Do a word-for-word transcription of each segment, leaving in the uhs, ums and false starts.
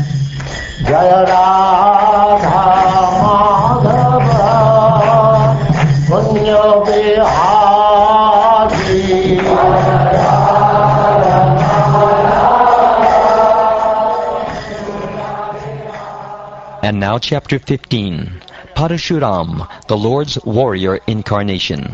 Jaya Radha Madhava Punya Bihari. And now chapter fifteen, Parashuram, the Lord's warrior incarnation.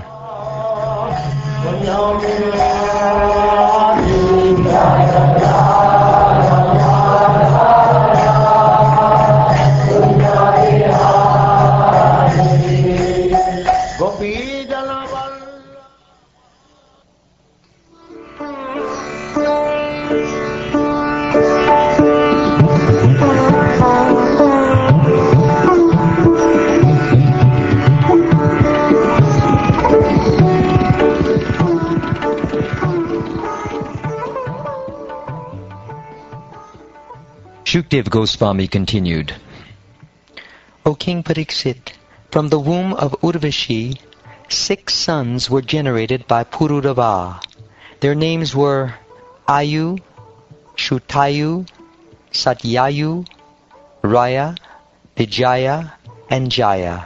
Shukdev Goswami continued, O King Pariksit, from the womb of Urvashi, six sons were generated by Pururava. Their names were Ayu, Shutayu, Satyayu, Raya, Vijaya, and Jaya.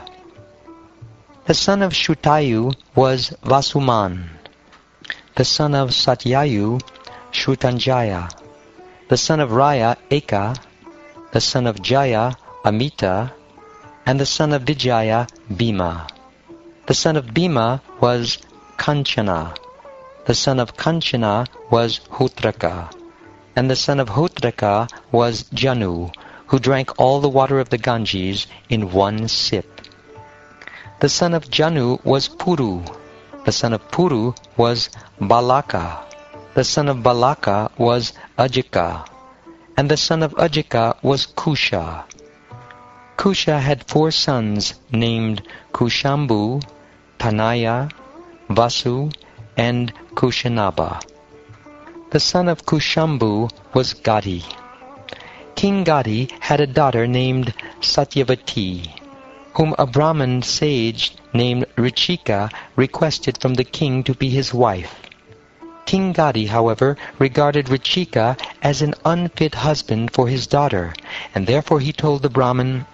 The son of Shutayu was Vasuman. The son of Satyayu, Shrutanjaya. The son of Raya, Eka. The son of Jaya, Amita. And the son of Vijaya, Bhima. The son of Bhima was Kanchana. The son of Kanchana was Hutraka. And the son of Hutraka was Janu, who drank all the water of the Ganges in one sip. The son of Janu was Puru. The son of Puru was Balaka. The son of Balaka was Ajika. And the son of Ajika was Kusha. Kusha had four sons named Kushambu, Tanaya, Vasu, and Kushanaba. The son of Kushambu was Gadi. King Gadi had a daughter named Satyavati, whom a Brahmin sage named Richika requested from the king to be his wife. King Gadi, however, regarded Richika as an unfit husband for his daughter, and therefore he told the Brahmin,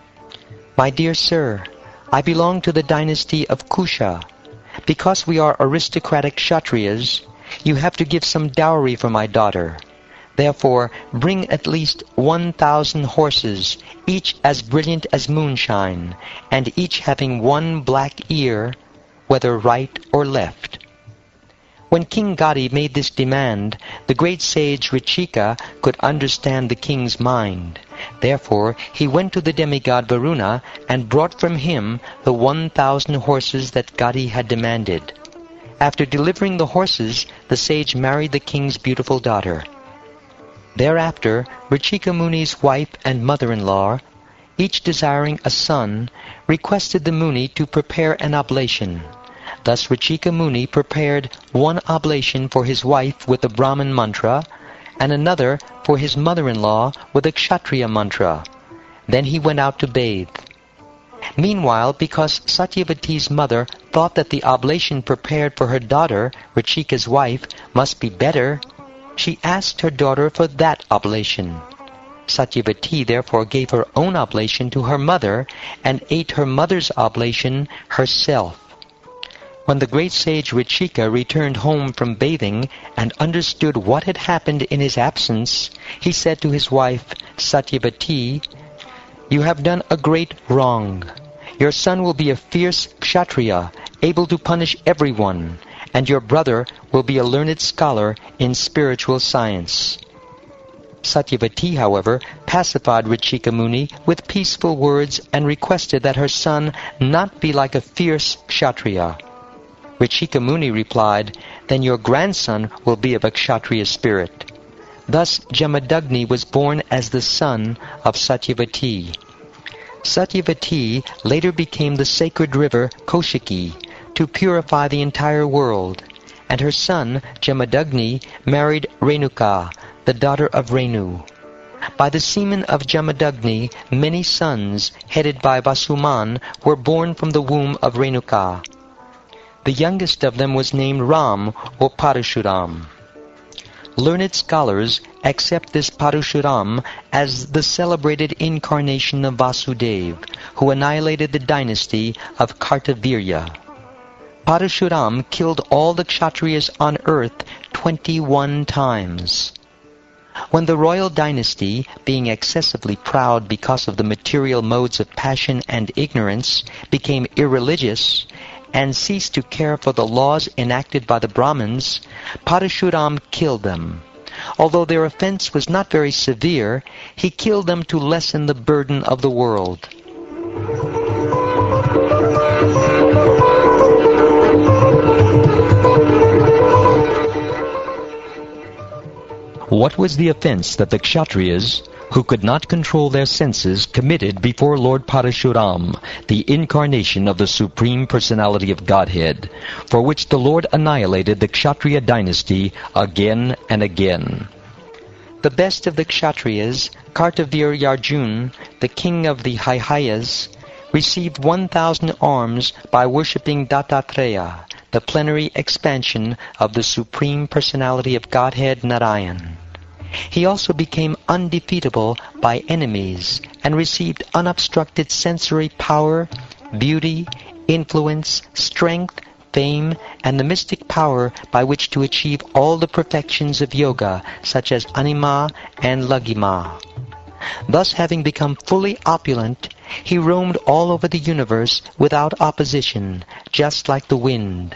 My dear sir, I belong to the dynasty of Kusha. Because we are aristocratic Kshatriyas, you have to give some dowry for my daughter. Therefore, bring at least one thousand horses, each as brilliant as moonshine, and each having one black ear, whether right or left. When King Gadi made this demand, the great sage Richika could understand the king's mind. Therefore, he went to the demigod Varuna and brought from him the one thousand horses that Gadi had demanded. After delivering the horses, the sage married the king's beautiful daughter. Thereafter, Richika Muni's wife and mother-in-law, each desiring a son, requested the Muni to prepare an oblation. Thus Richika Muni prepared one oblation for his wife with the Brahmin mantra, and another for his mother-in-law with the Kshatriya mantra. Then he went out to bathe. Meanwhile, because Satyavati's mother thought that the oblation prepared for her daughter, Richika's wife, must be better, she asked her daughter for that oblation. Satyavati therefore gave her own oblation to her mother and ate her mother's oblation herself. When the great sage Richika returned home from bathing and understood what had happened in his absence, he said to his wife, Satyavati, You have done a great wrong. Your son will be a fierce Kshatriya, able to punish everyone, and your brother will be a learned scholar in spiritual science. Satyavati, however, pacified Richika Muni with peaceful words and requested that her son not be like a fierce Kshatriya. Richika Muni replied, Then your grandson will be of a Kshatriya spirit. Thus Jamadagni was born as the son of Satyavati. Satyavati later became the sacred river Kaushiki to purify the entire world, and her son Jamadagni married Renuka, the daughter of Renu. By the semen of Jamadagni, many sons, headed by Vasuman, were born from the womb of Renuka. The youngest of them was named Ram or Parashuram. learned scholars accept this Parashuram as the celebrated incarnation of Vasudeva, who annihilated the dynasty of Kartavirya. Parashuram killed all the Kshatriyas on earth twenty-one times. When the royal dynasty, being excessively proud because of the material modes of passion and ignorance, became irreligious, and ceased to care for the laws enacted by the Brahmins, Parashuram killed them. Although their offense was not very severe, he killed them to lessen the burden of the world. What was the offense that the Kshatriyas, who could not control their senses, committed before Lord Parashuram, the incarnation of the Supreme Personality of Godhead, for which the Lord annihilated the Kshatriya dynasty again and again? The best of the Kshatriyas, Kartaviryarjuna, the king of the Haihayas, received one thousand arms by worshipping Dattatreya, the plenary expansion of the Supreme Personality of Godhead Narayan. He also became undefeatable by enemies and received unobstructed sensory power, beauty, influence, strength, fame, and the mystic power by which to achieve all the perfections of yoga, such as anima and laghima. Thus, having become fully opulent, he roamed all over the universe without opposition, just like the wind.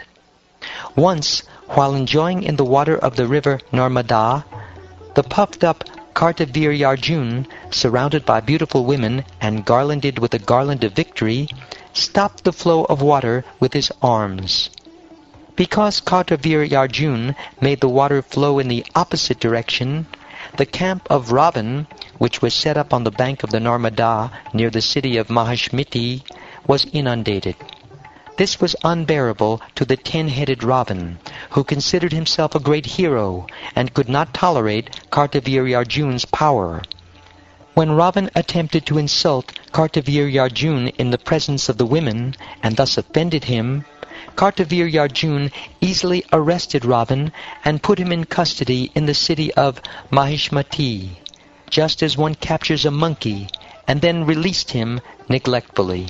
Once, while enjoying in the water of the river Narmada, the puffed-up Kartaviryarjuna, surrounded by beautiful women and garlanded with a garland of victory, stopped the flow of water with his arms. Because Kartaviryarjuna made the water flow in the opposite direction, the camp of Ravan, which was set up on the bank of the Narmada near the city of Mahishmati, was inundated. This was unbearable to the ten-headed Ravan, who considered himself a great hero and could not tolerate Kartaviryarjuna's power. When Ravan attempted to insult Kartaviryarjuna in the presence of the women, and thus offended him, Kartaviryarjuna easily arrested Ravan and put him in custody in the city of Mahishmati, just as one captures a monkey, and then released him neglectfully.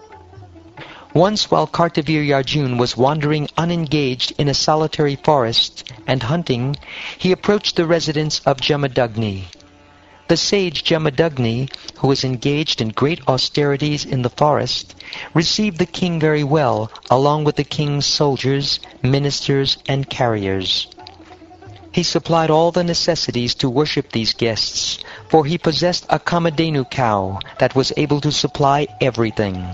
Once, while Kartaviryarjuna was wandering unengaged in a solitary forest and hunting, he approached the residence of Jamadagni. The sage Jamadagni, who was engaged in great austerities in the forest, received the king very well, along with the king's soldiers, ministers, and carriers. He supplied all the necessities to worship these guests, for he possessed a Kamadhenu cow that was able to supply everything.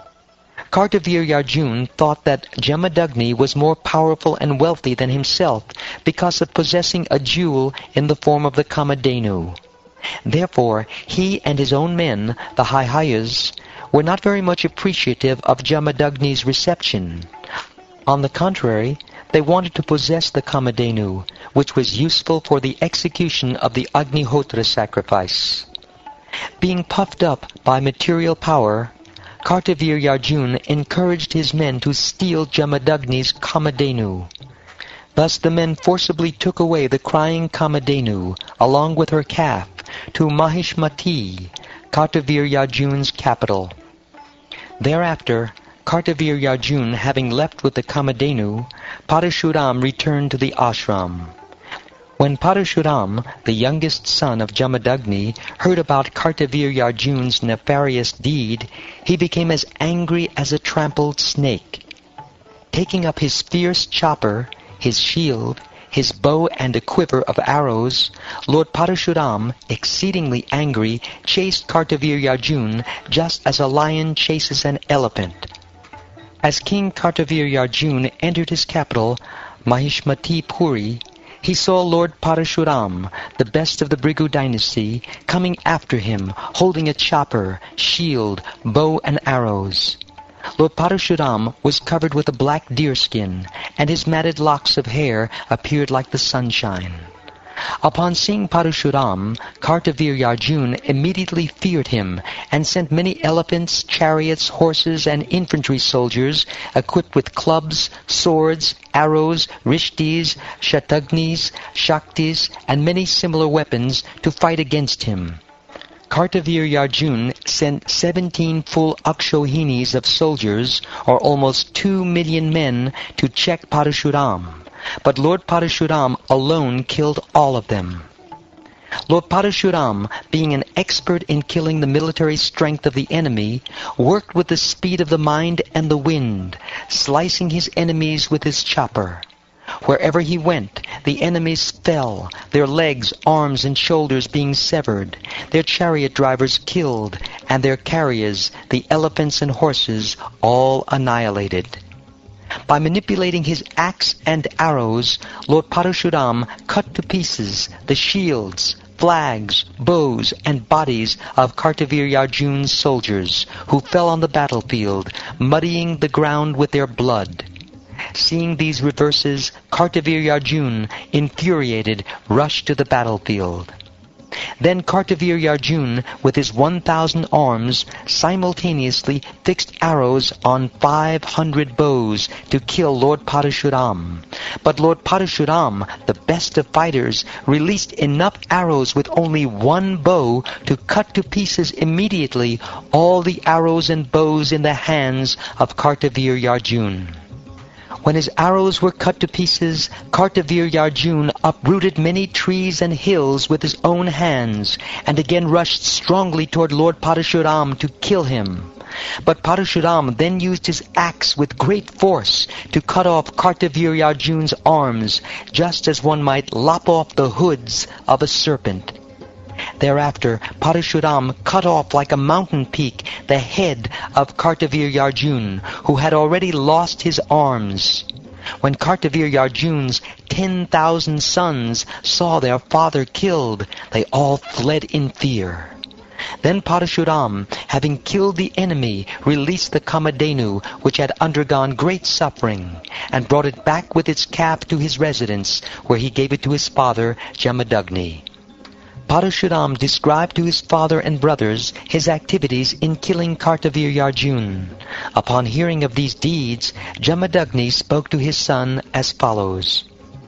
Kartaviryarjuna thought that Jamadagni was more powerful and wealthy than himself because of possessing a jewel in the form of the Kamadhenu. Therefore, he and his own men, the Haihayas, were not very much appreciative of Jamadagni's reception. On the contrary, they wanted to possess the Kamadhenu, which was useful for the execution of the Agnihotra sacrifice. Being puffed up by material power, Kartaviryarjuna encouraged his men to steal Jamadagni's Kamadhenu. Thus the men forcibly took away the crying Kamadhenu, along with her calf, to Mahishmati, Kartaviryarjuna's capital. Thereafter, Kartaviryarjuna having left with the Kamadhenu, Parashuram returned to the ashram. When Parashuram, the youngest son of Jamadagni, heard about Kartaviryarjuna's nefarious deed, he became as angry as a trampled snake. Taking up his fierce chopper, his shield, his bow and a quiver of arrows, Lord Parashuram, exceedingly angry, chased Kartaviryarjuna just as a lion chases an elephant. As King Kartaviryarjuna entered his capital, Mahishmati Puri, he saw Lord Parashuram, the best of the Bhrigu dynasty, coming after him, holding a chopper, shield, bow and arrows. Lord Parashuram was covered with a black deerskin, and his matted locks of hair appeared like the sunshine. Upon seeing Parashuram, Kartavirya Arjuna immediately feared him and sent many elephants, chariots, horses, and infantry soldiers equipped with clubs, swords, arrows, rishtis, shatagnis, shaktis, and many similar weapons to fight against him. Kartavirya Arjuna sent seventeen full akshohinis of soldiers, or almost two million men, to check Parashuram. But Lord Parashuram alone killed all of them. Lord Parashuram, being an expert in killing the military strength of the enemy, worked with the speed of the mind and the wind, slicing his enemies with his chopper. Wherever he went, the enemies fell, their legs, arms, and shoulders being severed, their chariot drivers killed, and their carriers, the elephants and horses, all annihilated. By manipulating his axe and arrows, Lord Parashuram cut to pieces the shields, flags, bows, and bodies of Kartavirya Arjuna's soldiers, who fell on the battlefield, muddying the ground with their blood. Seeing these reverses, Kartavirya Arjuna, infuriated, rushed to the battlefield. Then Kartavirya Arjuna, with his one thousand arms, simultaneously fixed arrows on five hundred bows to kill Lord Parashuram. But Lord Parashuram, the best of fighters, released enough arrows with only one bow to cut to pieces immediately all the arrows and bows in the hands of Kartavirya Arjuna. When his arrows were cut to pieces, Kartavirya Arjuna uprooted many trees and hills with his own hands, and again rushed strongly toward Lord Parashuram to kill him. But Parashuram then used his axe with great force to cut off Kartavirya Arjuna's arms, just as one might lop off the hoods of a serpent. Thereafter, Parashuram cut off like a mountain peak the head of Kartavirya Arjuna, who had already lost his arms. When Kartavirya Arjuna's ten thousand sons saw their father killed, they all fled in fear. Then Parashuram, having killed the enemy, released the Kamadhenu, which had undergone great suffering, and brought it back with its calf to his residence, where he gave it to his father, Jamadagni. Parashuram described to his father and brothers his activities in killing Kartavirya Arjuna. Upon hearing of these deeds, Jamadagni spoke to his son as follows.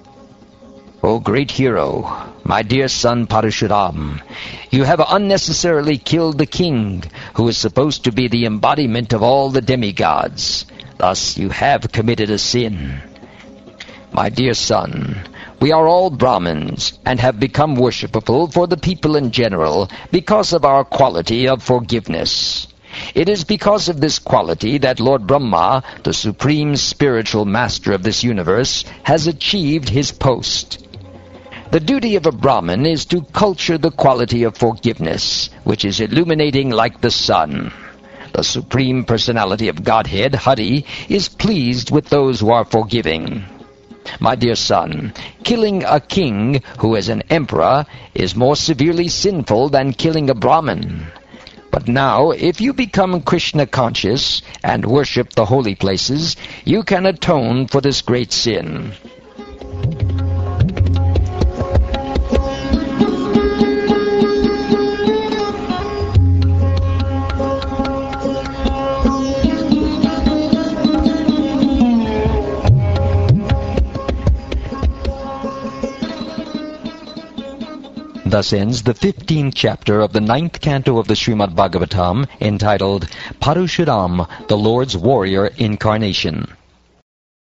O great hero, my dear son Parashuram, you have unnecessarily killed the king, who is supposed to be the embodiment of all the demigods. Thus you have committed a sin. My dear son, we are all Brahmins, and have become worshipful for the people in general because of our quality of forgiveness. It is because of this quality that Lord Brahma, the supreme spiritual master of this universe, has achieved his post. The duty of a Brahmin is to culture the quality of forgiveness, which is illuminating like the sun. The Supreme Personality of Godhead, Hari, is pleased with those who are forgiving. My dear son, killing a king who is an emperor is more severely sinful than killing a Brahmin. But now, if you become Krishna conscious and worship the holy places, you can atone for this great sin. Thus ends the fifteenth chapter of the ninth canto of the Srimad Bhagavatam, entitled Parashuram, the Lord's Warrior Incarnation.